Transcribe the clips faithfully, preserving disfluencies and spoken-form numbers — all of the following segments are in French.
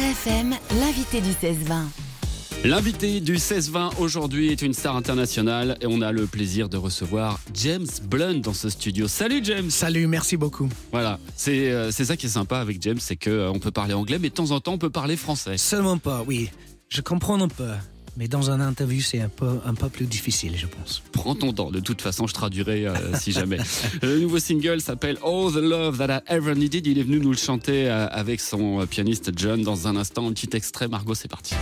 F M, l'invité du seize vingt. L'invité du seize vingt aujourd'hui est une star internationale et on a le plaisir de recevoir James Blunt dans ce studio. Salut James. Salut, merci beaucoup. Voilà, c'est, euh, c'est ça qui est sympa avec James, c'est qu'on euh, peut parler anglais mais de temps en temps on peut parler français. Seulement pas, oui. Je comprends un peu. Mais dans un interview, c'est un peu, un peu plus difficile, je pense. Prends ton temps, de toute façon je traduirai euh, si jamais. Le nouveau single s'appelle All the Love That I Ever Needed. Il est venu nous le chanter euh, avec son euh, pianiste John dans un instant. Un petit extrait, Margot, c'est parti.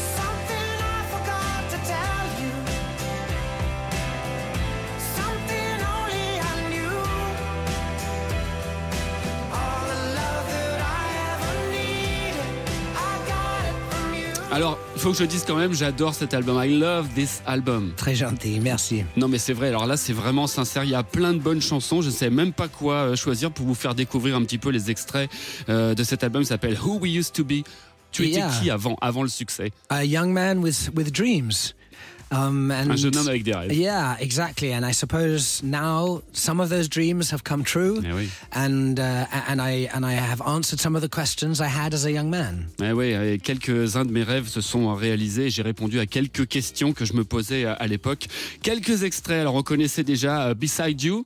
Alors, il faut que je dise quand même, j'adore cet album. I love this album. Très gentil, merci. Non mais c'est vrai, alors là c'est vraiment sincère, il y a plein de bonnes chansons, je ne sais même pas quoi choisir pour vous faire découvrir un petit peu les extraits euh, de cet album. Il s'appelle Who We Used to Be. Tu Yeah. étais qui avant, avant le succès? A young man with, with dreams. Um, and Un jeune homme avec des rêves. Yeah, exactly. And I suppose now some of those dreams have come true. Eh oui. And, uh, and, I, and I have answered some of the questions I had as a young man. Eh oui, et quelques-uns de mes rêves se sont réalisés. J'ai répondu à quelques questions que je me posais à, à l'époque. Quelques extraits, alors on connaissait déjà uh, Beside You.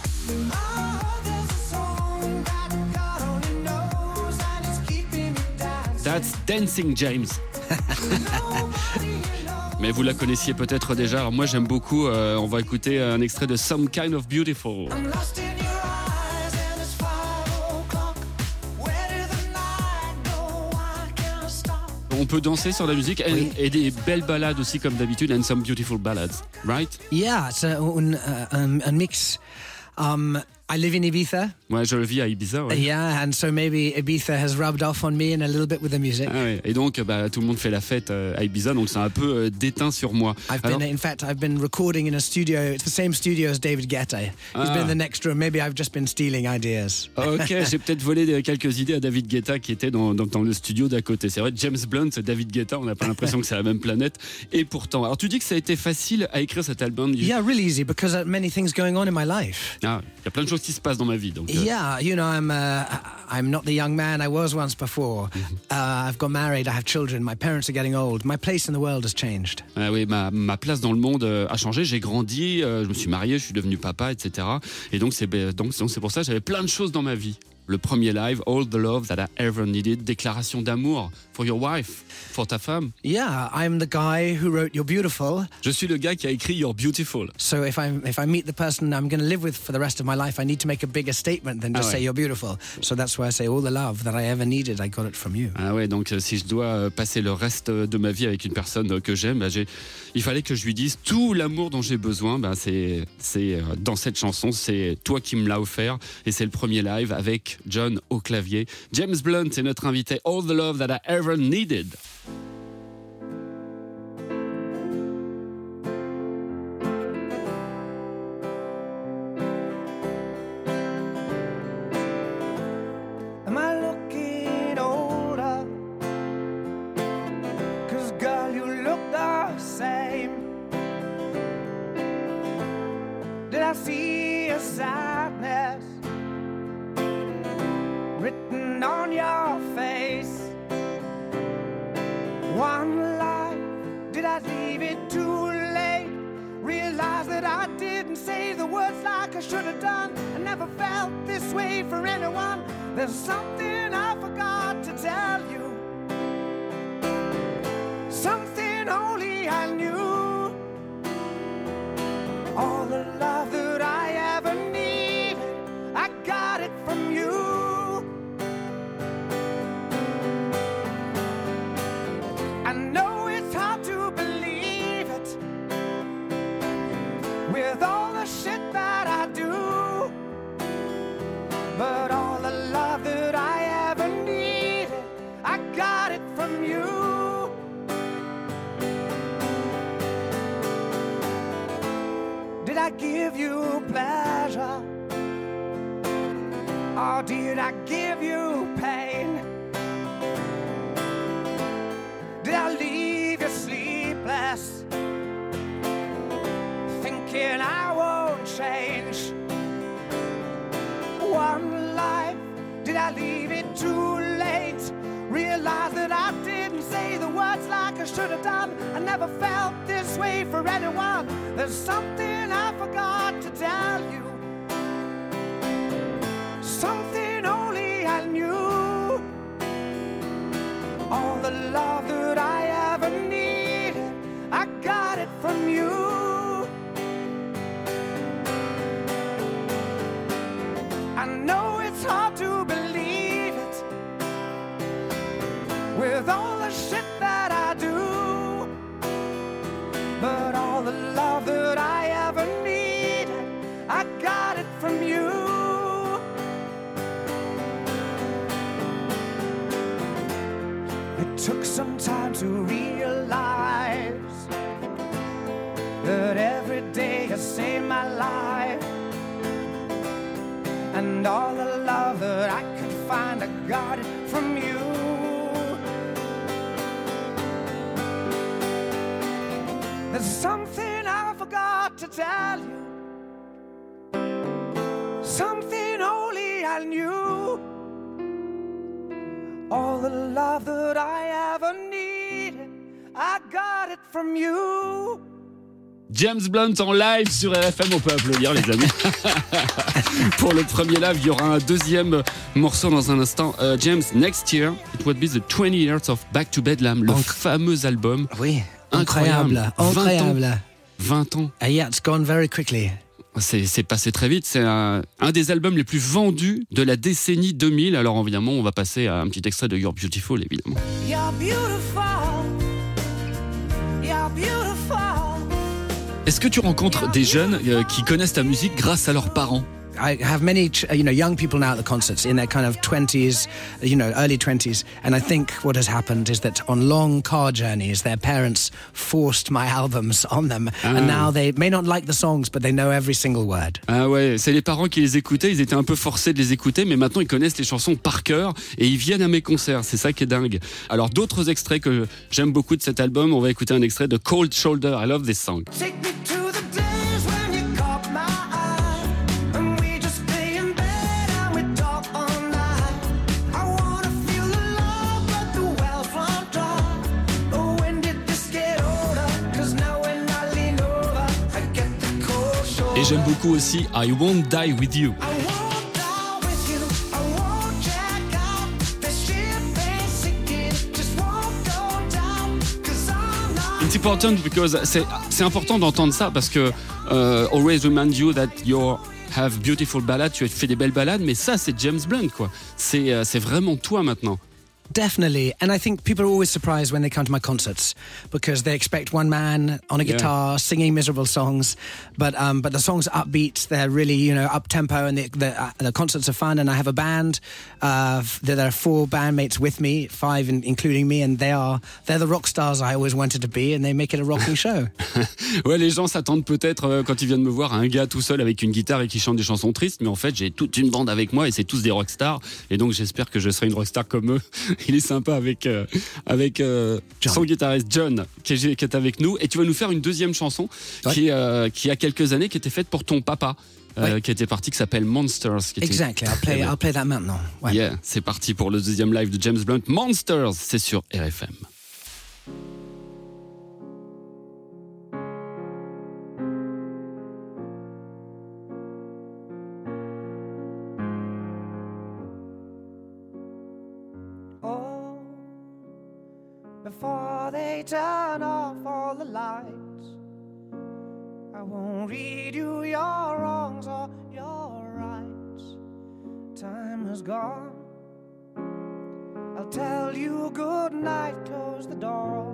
That's Dancing James. Mais vous la connaissiez peut-être déjà. Alors moi j'aime beaucoup. Euh, on va écouter un extrait de Some Kind of Beautiful. On peut danser sur la musique et, Oui. et des belles ballades aussi comme d'habitude, and some beautiful ballads, right? Yeah, it's a, un, uh, un, un mix. Um, I live in Ibiza. Ouais, je le vis à Ibiza. Ouais. Yeah, and so maybe Ibiza has rubbed off on me and a little bit with the music. Ah ouais. Et donc bah, tout le monde fait la fête euh, à Ibiza, donc c'est un peu euh, déteint sur moi. I've Alors, been, in fact, I've been recording in a studio. It's the same studio as David Guetta. He's Ah. been in the next room. Maybe I've just been stealing ideas. ok, j'ai peut-être volé des- quelques idées à David Guetta qui était dans, dans, dans le studio d'à côté. C'est vrai, James Blunt, David Guetta, on n'a pas l'impression que c'est la même planète. Et pourtant, alors tu dis que ça a été facile à écrire cet album. Yeah, really easy because uh, many things going on in my life. Ah, il y a plein de choses qui se passent dans ma vie. Donc, euh, Yeah, you know, I'm uh, I'm not the young man I was once before. Uh, I've got married. I have children. My parents are getting old. My place in the world has changed. Ah oui, ma, ma place dans le monde euh, a changé. J'ai grandi, euh, je me suis marié, je suis devenu papa, et cetera. Et donc c'est ben, donc donc c'est pour ça que j'avais plein de choses dans ma vie. Le premier live, All the Love That I Ever Needed, déclaration d'amour for your wife, pour ta femme. Yeah, I'm the guy who wrote "You're Beautiful." Je suis le gars qui a écrit You're Beautiful. So if I if I meet the person I'm going to live with for the rest of my life, I need to make a bigger statement than just Ah ouais. say "You're beautiful." So that's why I say all the love that I ever needed, I got it from you. Ah ouais, donc euh, si je dois euh, passer le reste de ma vie avec une personne euh, que j'aime, bah, j'ai, il fallait que je lui dise tout l'amour dont j'ai besoin. Bah, c'est, c'est euh, dans cette chanson, c'est toi qui me l'as offert et c'est le premier live avec John au clavier. James Blunt est notre invité. All the love that I ever needed. Am I looking older? 'Cause girl, you look the same. Did I see a sadness written on your face? One life, did I leave it too late? Realize that I didn't say the words like I should have done. I never felt this way for anyone. There's something I forgot to tell you, something only I knew. All the love that I ever needed, I got it from you. I know it's hard to believe it, with all the shit that I do, but all the love that I ever needed, I got it from you. Did I give you pleasure, or did I give you pain? Did I leave you sleepless, thinking I won't change? One life, did I leave it too late? Realize that I didn't say the words like I should have done. I never felt this way for anyone. There's something I forgot to tell you, something only I knew. All the love that I ever needed, I got it from you. I know it's hard to believe it, with all the shit that I do, but all the love that I ever needed, I got it from you. It took some time to realize that every day has saved my life, and all the love that I could find, I got it from you. There's something I forgot to tell you, something only I knew. All the love that I ever needed, I got it from you. James Blunt en live sur R F M, on peut applaudir les amis. Pour le premier live, il y aura un deuxième morceau dans un instant. Uh, James, next year, it would be the twenty years of Back to Bedlam, le Inc- fameux album. Oui, incroyable. Incroyable. vingt ans. Uh, yeah, it's gone very quickly. C'est, c'est passé très vite. C'est un, un des albums les plus vendus de la décennie deux mille. Alors évidemment, on va passer à un petit extrait de You're Beautiful, évidemment. You're beautiful. You're beautiful. Est-ce que tu rencontres des jeunes euh, qui connaissent ta musique grâce à leurs parents? I have many, you know, young people now at the concerts in their kind of twenties, you know, early twenties. And I think what has happened is that on long car journeys, their parents forced my albums on them. Ah. And now they may not like the songs, but they know every single word. Ah ouais, c'est les parents qui les écoutaient. Ils étaient un peu forcés de les écouter, mais maintenant ils connaissent les chansons par cœur et ils viennent à mes concerts. C'est ça qui est dingue. Alors d'autres extraits que j'aime beaucoup de cet album, on va écouter un extrait de Cold Shoulder. I love this song. Take me to the days when you caught my eye, and we just lay in bed and we talk all night. I wanna feel the love, but the wells run dry. Oh, when did this get older? 'Cause now when I lean over, I get the cold shoulder. Et j'aime beaucoup aussi I Won't Die With You. I won't die with you, I won't check out. The ship ain't sinking, just won't go down, 'cause I'm not. It's important because c'est, c'est important d'entendre ça parce que uh, always remind you that you have beautiful ballads, tu as fait des belles ballades, mais ça c'est James Blunt quoi. C'est, uh, c'est vraiment toi maintenant. Definitely. And I think people are always surprised when they come to my concerts because they expect one man on a guitar yeah. singing miserable songs. But um, but the songs are upbeat. They're really, you know, up-tempo, and the, the, uh, the concerts are fun. And I have a band. Uh, there are four bandmates with me, five in, including me, and they are, they're the rock stars I always wanted to be, and they make it a rocking show. Ouais, les gens s'attendent peut-être, euh, quand ils viennent me voir, à un gars tout seul avec une guitare et qui chante des chansons tristes. Mais en fait, j'ai toute une bande avec moi et c'est tous des rockstars. Et donc, j'espère que je serai une rockstar comme eux. Il est sympa avec, euh, avec euh, son guitariste John qui est, qui est avec nous. Et tu vas nous faire une deuxième chanson ouais. qui, euh, qui a quelques années qui était faite pour ton papa. Euh, ouais. Qui était parti, qui s'appelle Monsters. Qui exactly, I'll play, I'll play that maintenant. Ouais. Yeah, c'est parti pour le deuxième live de James Blunt. Monsters, c'est sur R F M. Before they turn off all the lights, I won't read you your wrongs or your rights. Time has gone. I'll tell you good night, close the door.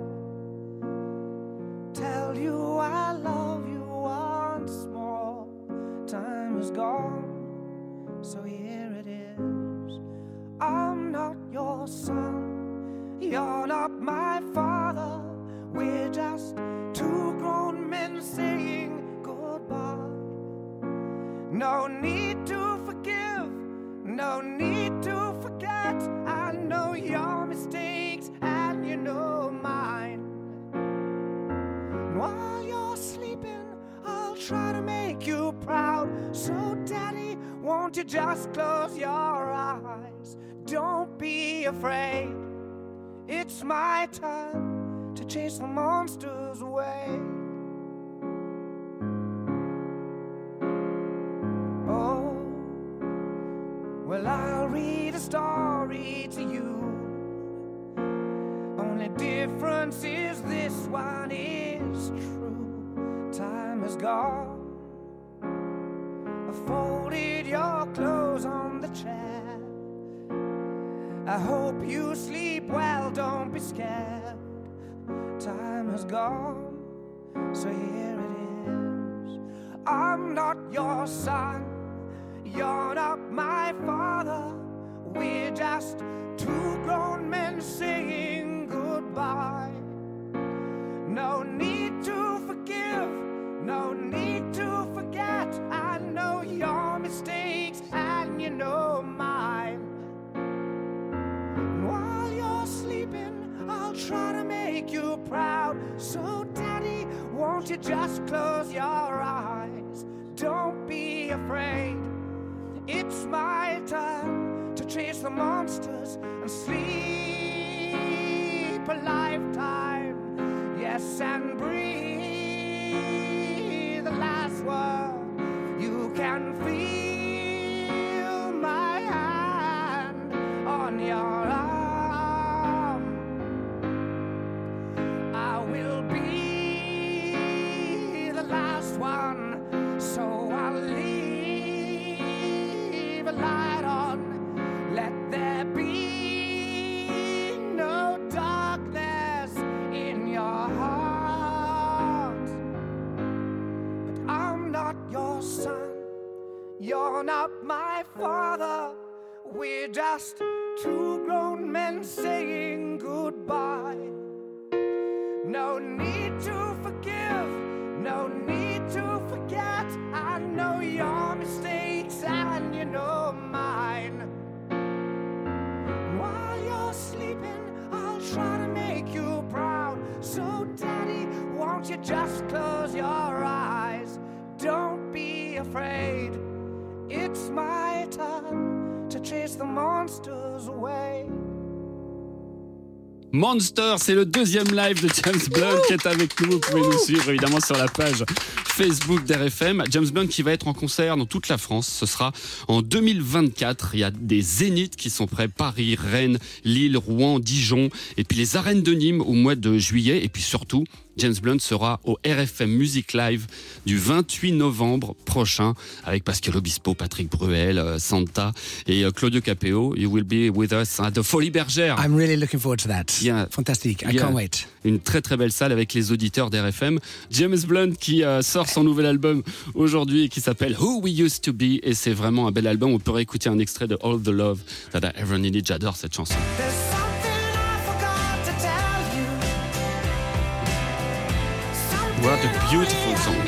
Tell you I love you once more. Time is gone, so here it is. I'm not your son. You're not my father. We're just two grown men saying goodbye. No need to forgive, no need to forget. I know your mistakes and you know mine. While you're sleeping, I'll try to make you proud. So daddy, won't you just close your eyes? Don't be afraid. it's my time to chase the monsters away. Oh, well, I'll read a story to you. Only difference is this one is true. Time has gone. I folded your clothes on the chair. I hope you sleep well, don't be scared. Time has gone, so here it is. I'm not your son, you're not my father. We're just two grown men saying goodbye. No need to forgive, no need to forget. I know your mistakes and you know mine. And while you're sleeping, I'll try to make you proud. So daddy, won't you just close your eyes? Don't be afraid. It's my time to chase the monsters and sleep a lifetime. Yes, and breathe the last word. You can feel my hand on your arm. I will be the last one, so I'll leave a light on. Let there be no darkness in your heart. But I'm not your son, you're not my father. We're just two grown men saying goodbye. No need to forgive, no need to forget. I know your mistakes and you know mine. While you're sleeping, I'll try to make you proud. So daddy, won't you just close your eyes? Don't be afraid. It's my time to chase the monsters away. Monster, c'est le deuxième live de James Blunt qui est avec nous. Vous pouvez nous suivre évidemment sur la page Facebook d'R F M. James Blunt qui va être en concert dans toute la France. Ce sera en deux mille vingt-quatre. Il y a des zéniths qui sont prêts. Paris, Rennes, Lille, Rouen, Dijon. Et puis les arènes de Nîmes au mois de juillet. Et puis surtout, James Blunt sera au R F M Music Live du vingt-huit novembre prochain avec Pascal Obispo, Patrick Bruel, Santa et Claudio Capéo. You will be with us at the Folies Bergère. I'm really looking forward to that. Yeah. Fantastic. I Yeah. can't wait. Une très très belle salle avec les auditeurs d'R F M. James Blunt qui euh, sort son nouvel album aujourd'hui et qui s'appelle Who We Used To Be, et c'est vraiment un bel album. On peut réécouter un extrait de All the Love That I Ever Needed. J'adore cette chanson. There's something I forgot to tell you. Something What a beautiful I song. knew.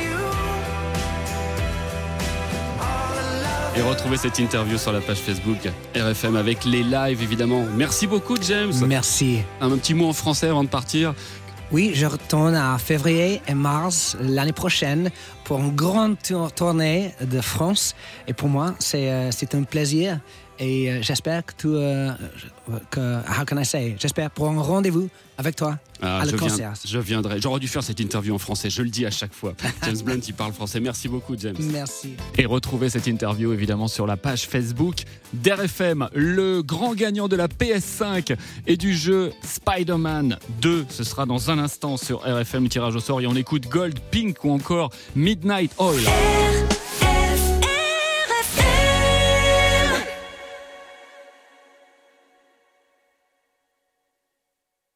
All the love Et retrouvez cette interview sur la page Facebook R F M avec les lives évidemment. Merci beaucoup James. Merci. Un petit mot en français avant de partir. Oui, je retourne à février et mars l'année prochaine pour une grande tour- tournée de France. Et pour moi, c'est, euh, c'est un plaisir. Et euh, j'espère que tu... Euh, que, how can I say? J'espère pour un rendez-vous avec toi Ah, à le je, viens- concert. je viendrai. J'aurais dû faire cette interview en français, je le dis à chaque fois. James Blunt, il parle français. Merci beaucoup James. Merci. Et retrouvez cette interview évidemment sur la page Facebook d'R F M. Le grand gagnant de la P S cinq et du jeu Spider-Man deux, ce sera dans un instant sur R F M, tirage au sort, et on écoute Gold, Pink ou encore Midnight Oil. R